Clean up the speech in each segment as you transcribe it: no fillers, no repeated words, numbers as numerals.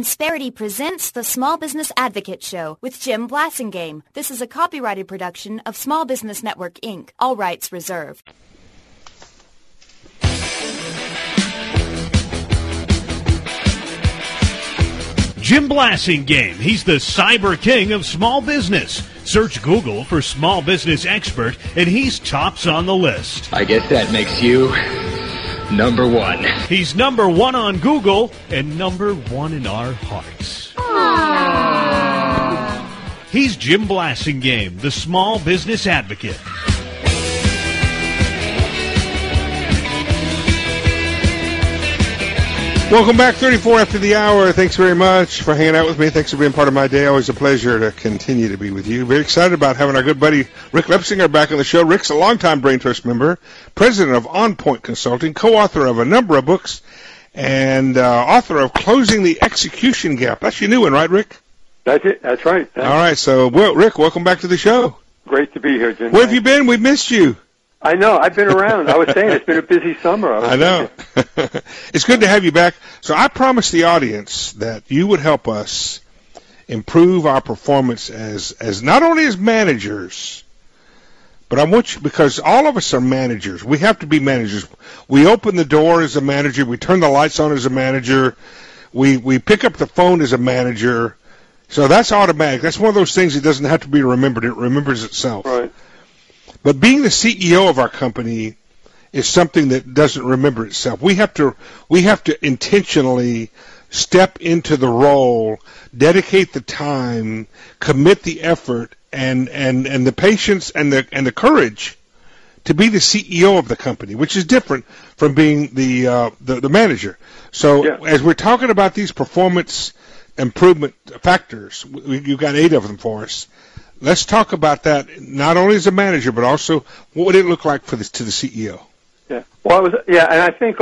Insperity presents the Small Business Advocate Show with Jim Blasingame. This is a copyrighted production of Small Business Network, Inc. All rights reserved. Jim Blasingame. He's the cyber king of small business. Search Google for small business expert, and he's tops on the list. I guess that makes you number one. He's number one on Google and number one in our hearts. Aww. He's Jim Blasingame, the small business advocate. Welcome back, 34 after the hour. Thanks very much for hanging out with me. Thanks for being part of my day. Always a pleasure to continue to be with you. Very excited about having our good buddy Rick Lepsinger back on the show. Rick's a longtime Brain Trust member, president of On Point Consulting, co-author of a number of books, and author of Closing the Execution Gap. That's your new one, right, Rick? That's it. That's right. Thanks. All right. So, Rick, welcome back to the show. Great to be here, Jim. Where have you been? We missed you. I know. I've been around. I was saying it's been a busy summer. I know. It's good to have you back. So I promised the audience that you would help us improve our performance as not only as managers, but I want you, because all of us are managers. We have to be managers. We open the door as a manager. We turn the lights on as a manager. We pick up the phone as a manager. So that's automatic. That's one of those things that doesn't have to be remembered. It remembers itself. Right. But being the CEO of our company is something that doesn't remember itself. We have to intentionally step into the role, dedicate the time, commit the effort, and the patience and the courage to be the CEO of the company, which is different from being the manager. So as we're talking about these performance improvement factors, you've got 8 of them for us. Let's talk about that, not only as a manager, but also what would it look like to the CEO? Yeah. Well, and I think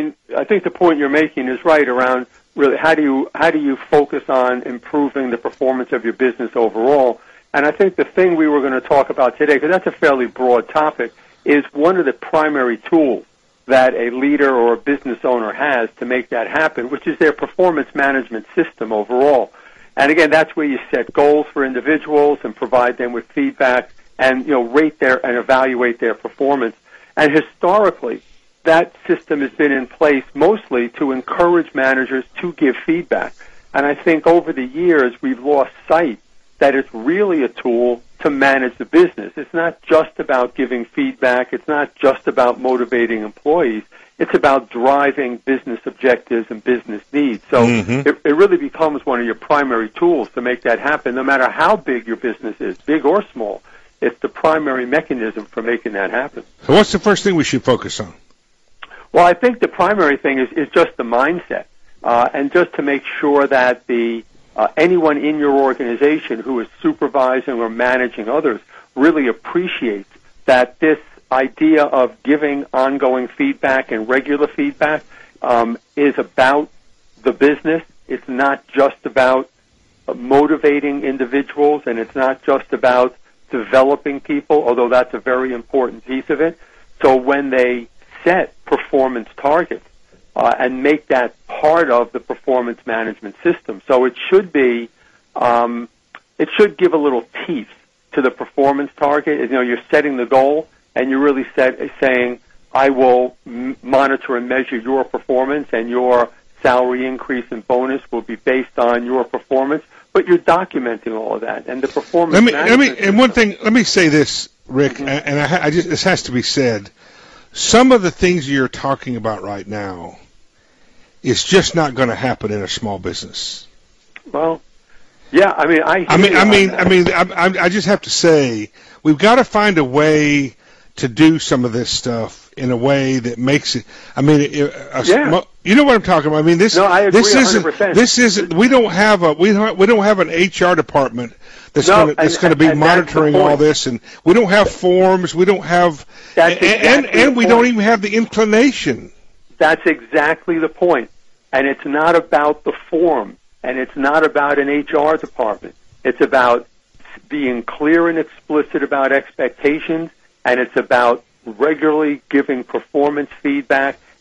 the point you're making is right around really how do you focus on improving the performance of your business overall? And I think the thing we were going to talk about today, because that's a fairly broad topic, is one of the primary tools that a leader or a business owner has to make that happen, which is their performance management system overall. And again, that's where you set goals for individuals and provide them with feedback and, rate and evaluate their performance. And historically, that system has been in place mostly to encourage managers to give feedback. And I think over the years, we've lost sight that it's really a tool to manage the business. It's not just about giving feedback. It's not just about motivating employees. It's about driving business objectives and business needs. So it really becomes one of your primary tools to make that happen, no matter how big your business is, big or small. It's the primary mechanism for making that happen. So what's the first thing we should focus on? Well, I think the primary thing is just the mindset, and just to make sure that anyone in your organization who is supervising or managing others really appreciates that this idea of giving ongoing feedback and regular feedback is about the business. It's not just about motivating individuals, and it's not just about developing people, although that's a very important piece of it. So when they set performance targets and make that part of the performance management system, so it should be, it should give a little teeth to the performance target. You're setting the goal, and you're really saying, I will monitor and measure your performance, and your salary increase and bonus will be based on your performance. But you're documenting all of that, and the performance. Let me say this, Rick, and this has to be said. Some of the things you're talking about right now is just not going to happen in a small business. Well, yeah, I just have to say we've got to find a way to do some of this stuff in a way that makes it. You know what I'm talking about. I agree 100%. This isn't. We don't have an HR department that's going to be monitoring all this, and we don't have forms. We don't have, and we don't even have the inclination. That's exactly the point. And it's not about the form, and it's not about an HR department. It's about being clear and explicit about expectations, and it's about regularly giving performance feedback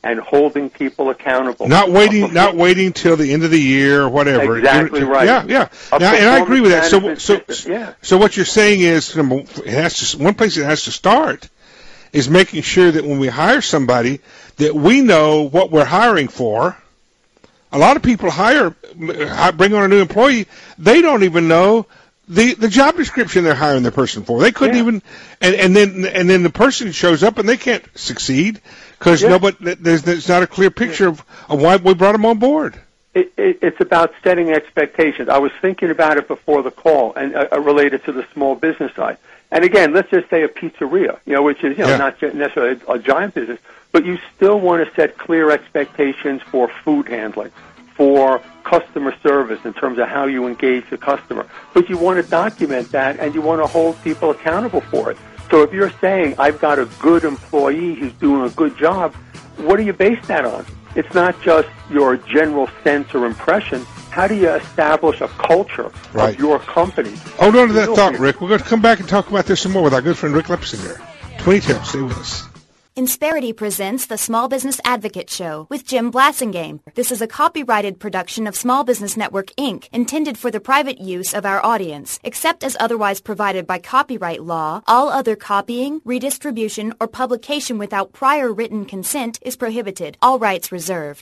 and holding people accountable. Not waiting till the end of the year or whatever. Exactly right. Yeah. Now, and I agree with that. So what you're saying is, one place it has to start is making sure that when we hire somebody that we know what we're hiring for. A lot of people bring on a new employee, they don't even know the job description they're hiring the person for. They couldn't even, and then the person shows up and they can't succeed because there's not a clear picture of why we brought them on board. It's about setting expectations. I was thinking about it before the call and related to the small business side. And again, let's just say a pizzeria, which is not necessarily a giant business, but you still want to set clear expectations for food handling, for customer service in terms of how you engage the customer. But you want to document that, and you want to hold people accountable for it. So if you're saying, I've got a good employee who's doing a good job, what do you base that on? It's not just your general sense or impression. How do you establish a culture of your company? Hold on to that thought, Rick. We're going to come back and talk about this some more with our good friend Rick Lepsinger. 2010, stay with us. Insperity presents the Small Business Advocate Show with Jim Blasingame. This is a copyrighted production of Small Business Network, Inc., intended for the private use of our audience. Except as otherwise provided by copyright law, all other copying, redistribution, or publication without prior written consent is prohibited. All rights reserved.